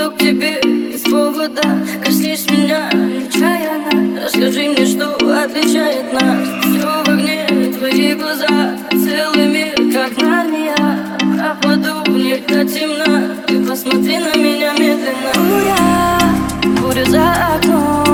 к тебе без повода. Коснись меня нечаянно, расскажи мне, что отличает нас. Все в огне, твои глаза, целый мир, как Нарния. Пропаду в них до темна, ты посмотри на меня медленно. Буря, буря за окном.